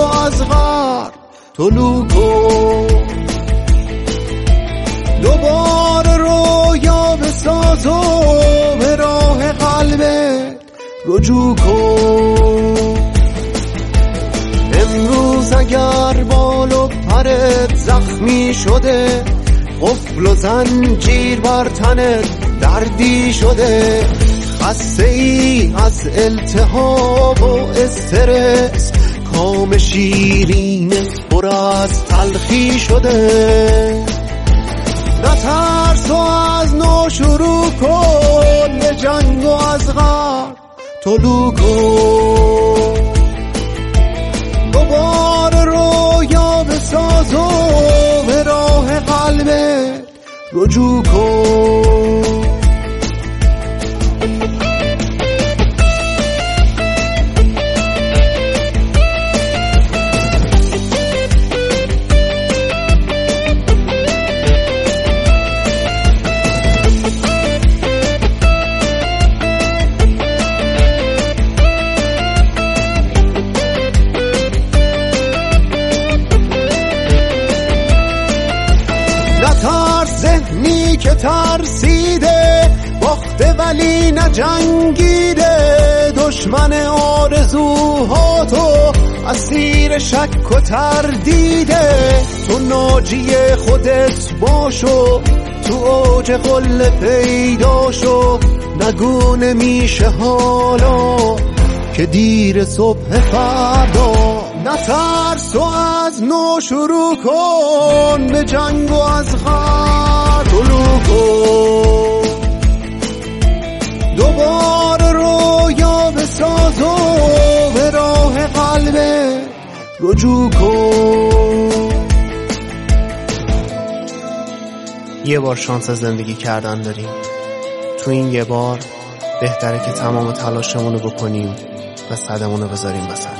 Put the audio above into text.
از غر طلوع کن، دوباره رویا بساز و به راه قلبت رجوع کن. امروز اگر بال و پرت زخمی شده، قفل و زنجیر بر تنت دردی شده، خسته ای از التهاب و استرس، کام شیرینت پر از تلخی شده. نترس و از نو شروع کن، به جنگ و از غر طلوع کن، دوباره رویا بساز و به راه قلبت رجوع کن. نترس ذهنی که ترسیده، باخته ولی نجنگیده، دشمن آرزوهاتو اسیر شک و تردیده. تو ناجی خودت باشو، تو اوج قله پیدا شو، نگو نمیشه حالا که دیر صبح فردا. نترس و از نو شروع کن، به جنگ و از غر طلوع کن، دوباره رویا بساز و به راه قلبت رجوع کن. یه بار شانس زندگی کردن داریم، تو این یه بار بهتره که تمام تلاشمونو بکنیم و صدمونو بذاریم وسط.